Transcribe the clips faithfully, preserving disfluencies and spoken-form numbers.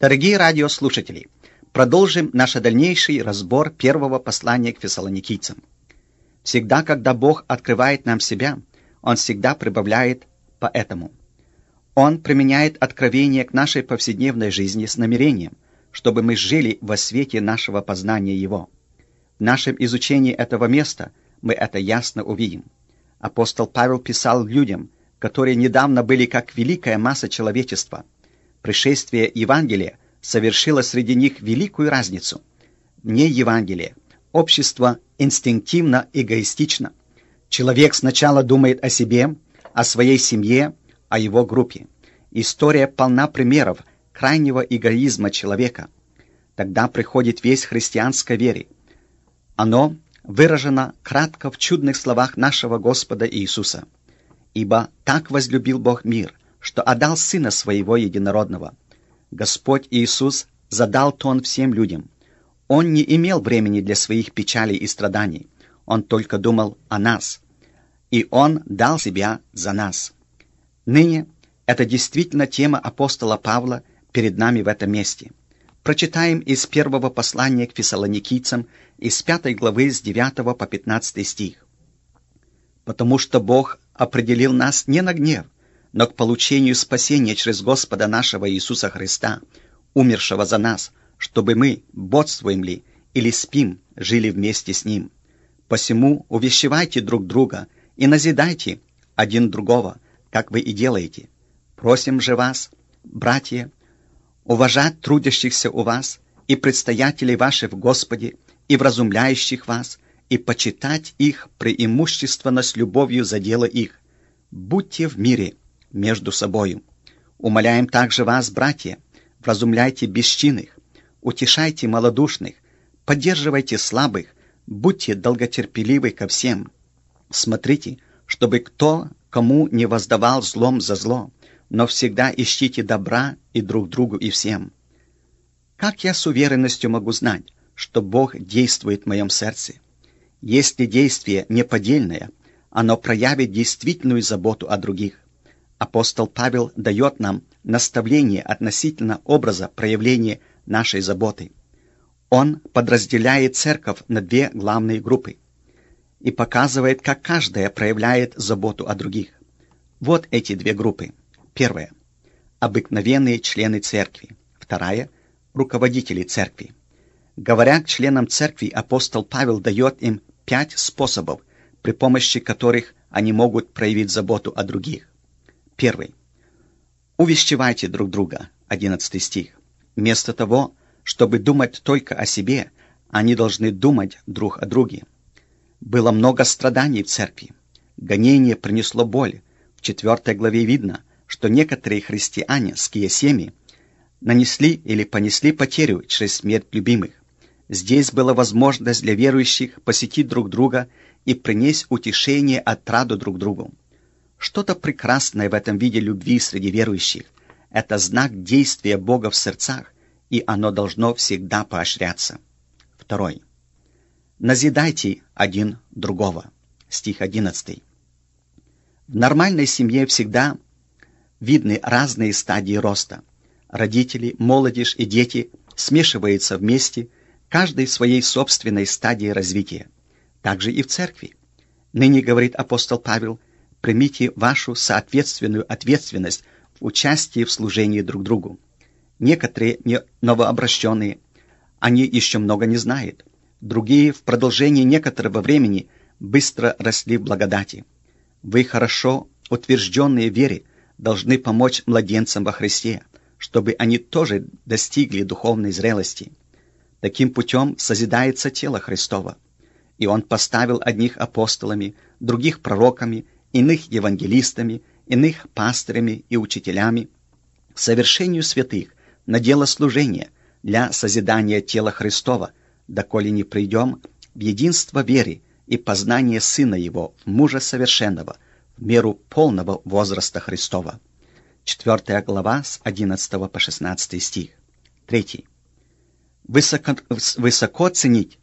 Дорогие радиослушатели, продолжим наш дальнейший разбор первого послания к фессалоникийцам. Всегда, когда Бог открывает нам себя, Он всегда прибавляет поэтому. Он применяет откровение к нашей повседневной жизни с намерением, чтобы мы жили во свете нашего познания Его. В нашем изучении этого места мы это ясно увидим. Апостол Павел писал людям, которые недавно были как великая масса человечества. Пришествие Евангелия совершило среди них великую разницу. Вне Евангелия общество инстинктивно эгоистично. Человек сначала думает о себе, о своей семье, о его группе. История полна примеров крайнего эгоизма человека. Тогда приходит весть христианской веры. Оно выражено кратко в чудных словах нашего Господа Иисуса. «Ибо так возлюбил Бог мир, что отдал Сына Своего Единородного». Господь Иисус задал тон всем людям. Он не имел времени для своих печалей и страданий. Он только думал о нас. И Он дал себя за нас. Ныне это действительно тема апостола Павла перед нами в этом месте. Прочитаем из первого послания к фессалоникийцам из пятой главы с девятого по пятнадцатый стих. «Потому что Бог определил нас не на гнев, но к получению спасения через Господа нашего Иисуса Христа, умершего за нас, чтобы мы, бодствуем ли или спим, жили вместе с Ним. Посему увещевайте друг друга и назидайте один другого, как вы и делаете. Просим же вас, братья, уважать трудящихся у вас и предстоятелей ваших в Господе, и вразумляющих вас, и почитать их преимущественно с любовью за дело их. Будьте в мире между собою. Умоляем также вас, братья, вразумляйте бесчинных, утешайте малодушных, поддерживайте слабых, будьте долготерпеливы ко всем. Смотрите, чтобы кто кому не воздавал злом за зло, но всегда ищите добра и друг другу и всем. Как я с уверенностью могу знать, что Бог действует в моем сердце? Если действие неподдельное, оно проявит действительную заботу о других. Апостол Павел дает нам наставление относительно образа проявления нашей заботы. Он подразделяет церковь на две главные группы и показывает, как каждая проявляет заботу о других. Вот эти две группы. Первая – обыкновенные члены церкви. Вторая – руководители церкви. Говоря к членам церкви, апостол Павел дает им пять способов, при помощи которых они могут проявить заботу о других. Первый. Увещевайте друг друга. одиннадцатый стих. Вместо того, чтобы думать только о себе, они должны думать друг о друге. Было много страданий в церкви. Гонение принесло боль. В четвертой главе видно, что некоторые христиане с киесеми нанесли или понесли потерю через смерть любимых. Здесь была возможность для верующих посетить друг друга и принести утешение, отраду друг другу. Что-то прекрасное в этом виде любви среди верующих. Это знак действия Бога в сердцах, и оно должно всегда поощряться. Второй. Назидайте один другого. Стих одиннадцатый. В нормальной семье всегда видны разные стадии роста. Родители, молодежь и дети смешиваются вместе, каждый в своей собственной стадии развития. Также и в церкви. Ныне, говорит апостол Павел, примите вашу соответственную ответственность в участии в служении друг другу. Некоторые новообращенные, они еще много не знают. Другие в продолжении некоторого времени быстро росли в благодати. Вы, хорошо утвержденные в вере, должны помочь младенцам во Христе, чтобы они тоже достигли духовной зрелости. Таким путем созидается тело Христово. И Он поставил одних апостолами, других пророками, иных евангелистами, иных пастырями и учителями, к совершению святых, на дело служения, для созидания тела Христова, доколе не придем в единство веры и познание Сына Его, мужа совершенного, в меру полного возраста Христова. Четвертая глава с одиннадцатого по шестнадцатый стих. Третий. Высоко, высоко ценить,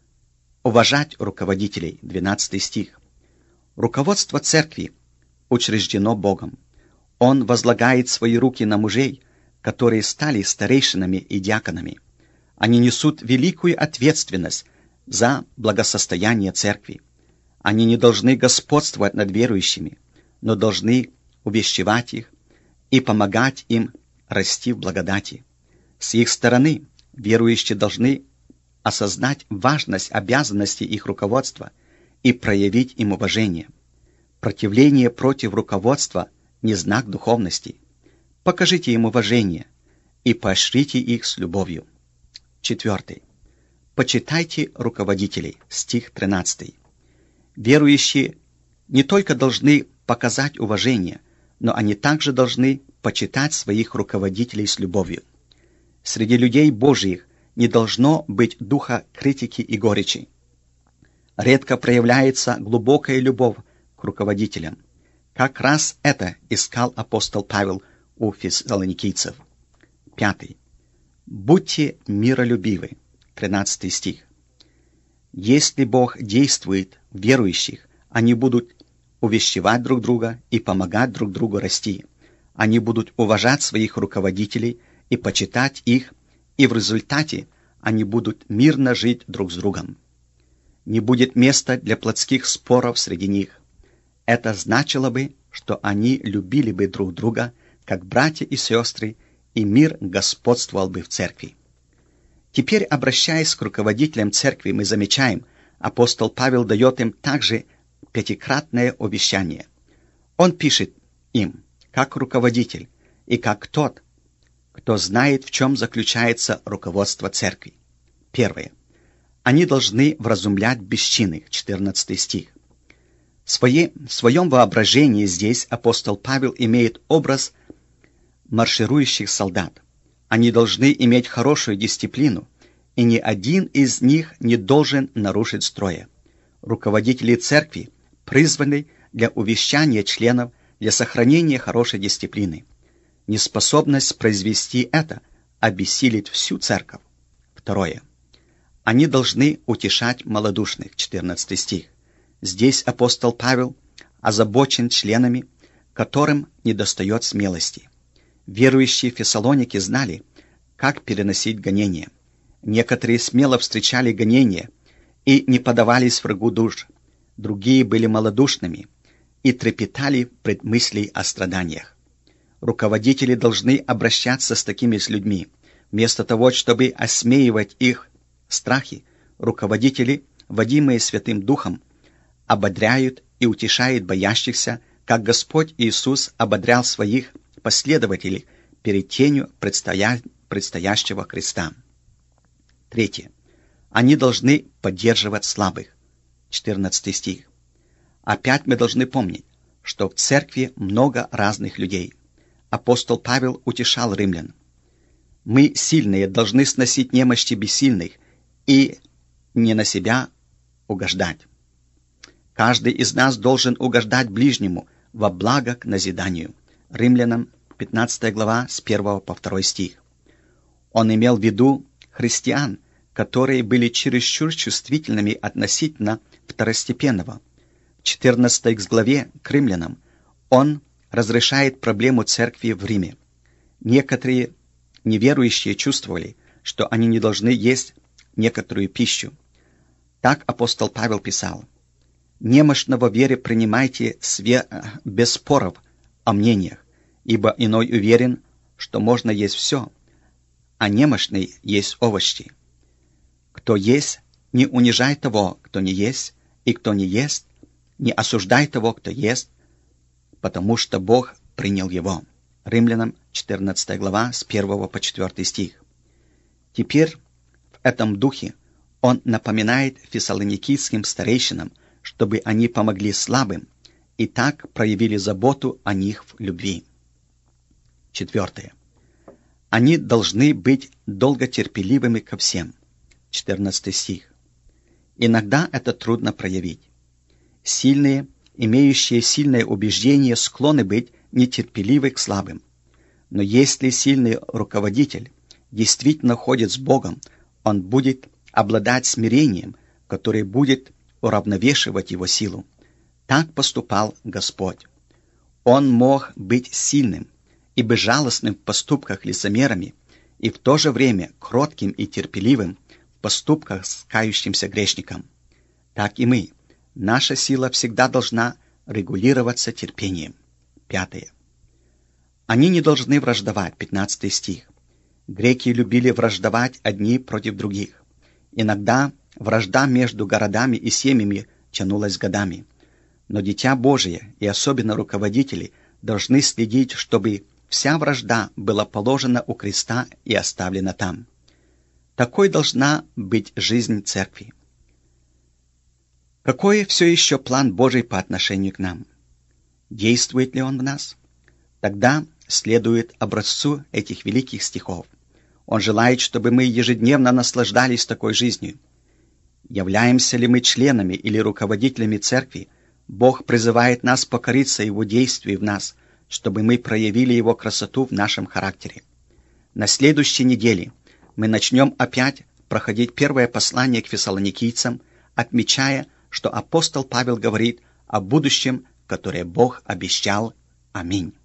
уважать руководителей. двенадцатый стих. Руководство церкви учреждено Богом. Он возлагает свои руки на мужей, которые стали старейшинами и диаконами. Они несут великую ответственность за благосостояние церкви. Они не должны господствовать над верующими, но должны увещевать их и помогать им расти в благодати. С их стороны верующие должны осознать важность обязанностей их руководства и проявить им уважение. Противление против руководства не знак духовности. Покажите им уважение и поощрите их с любовью. Четвертый. Почитайте руководителей. Стих тринадцатый. Верующие не только должны показать уважение, но они также должны почитать своих руководителей с любовью. Среди людей Божьих не должно быть духа критики и горечи. Редко проявляется глубокая любовь к руководителям. Как раз это искал апостол Павел у фессалоникийцев. Пятый. Будьте миролюбивы. Тринадцатый стих. Если Бог действует в верующих, они будут увещевать друг друга и помогать друг другу расти. Они будут уважать своих руководителей и почитать их, и в результате они будут мирно жить друг с другом. Не будет места для плотских споров среди них. Это значило бы, что они любили бы друг друга, как братья и сестры, и мир господствовал бы в церкви. Теперь, обращаясь к руководителям церкви, мы замечаем, апостол Павел дает им также пятикратное увещание. Он пишет им, как руководитель и как тот, кто знает, в чем заключается руководство церкви. Первое. Они должны вразумлять бесчинных. четырнадцатый стих. В своем воображении здесь апостол Павел имеет образ марширующих солдат. Они должны иметь хорошую дисциплину, и ни один из них не должен нарушить строя. Руководители церкви призваны для увещания членов, для сохранения хорошей дисциплины. Неспособность произвести это обессилит всю церковь. Второе. Они должны утешать малодушных. четырнадцатый стих. Здесь апостол Павел озабочен членами, которым недостает смелости. Верующие в Фессалонике знали, как переносить гонения. Некоторые смело встречали гонения и не поддавались врагу душ. Другие были малодушными и трепетали пред мыслей о страданиях. Руководители должны обращаться с такими с людьми. Вместо того, чтобы осмеивать их страхи, руководители, водимые Святым Духом, ободряют и утешают боящихся, как Господь Иисус ободрял своих последователей перед тенью предстоя... предстоящего креста. Третье. Они должны поддерживать слабых. четырнадцатый стих. Опять мы должны помнить, что в церкви много разных людей. Апостол Павел утешал римлян. Мы, сильные, должны сносить немощи бессильных и не на себя угождать. Каждый из нас должен угождать ближнему во благо к назиданию. Римлянам пятнадцатая глава с первого по второй стих. Он имел в виду христиан, которые были чересчур чувствительными относительно второстепенного. В четырнадцатой главе к римлянам он разрешает проблему церкви в Риме. Некоторые неверующие чувствовали, что они не должны есть некоторую пищу. Так апостол Павел писал: «Немощного в вере принимайте све... без споров о мнениях, ибо иной уверен, что можно есть все, а немощный есть овощи. Кто есть, не унижай того, кто не есть, и кто не ест, не осуждай того, кто ест, потому что Бог принял его». Римлянам четырнадцатая глава с первого по четвёртый стих. Теперь в этом духе он напоминает фессалоникийским старейшинам, чтобы они помогли слабым и так проявили заботу о них в любви. Четвертое. Они должны быть долготерпеливыми ко всем. четырнадцатый стих. Иногда это трудно проявить. Сильные, имеющие сильное убеждение, склонны быть нетерпеливы к слабым. Но если сильный руководитель действительно ходит с Богом, он будет обладать смирением, которое будет уравновешивать его силу. Так поступал Господь. Он мог быть сильным и безжалостным в поступках лицемерами, и в то же время кротким и терпеливым в поступках с кающимся грешником. Так и мы. Наша сила всегда должна регулироваться терпением. Пятое. Они не должны враждовать. Пятнадцатый стих. Греки любили враждовать одни против других. Иногда вражда между городами и семьями тянулась годами. Но Дитя Божие и особенно руководители должны следить, чтобы вся вражда была положена у креста и оставлена там. Такой должна быть жизнь Церкви. Какой все еще план Божий по отношению к нам? Действует ли он в нас? Тогда следует образцу этих великих стихов. Он желает, чтобы мы ежедневно наслаждались такой жизнью. Являемся ли мы членами или руководителями Церкви, Бог призывает нас покориться Его действию в нас, чтобы мы проявили Его красоту в нашем характере. На следующей неделе мы начнем опять проходить первое послание к фессалоникийцам, отмечая, что апостол Павел говорит о будущем, которое Бог обещал. Аминь.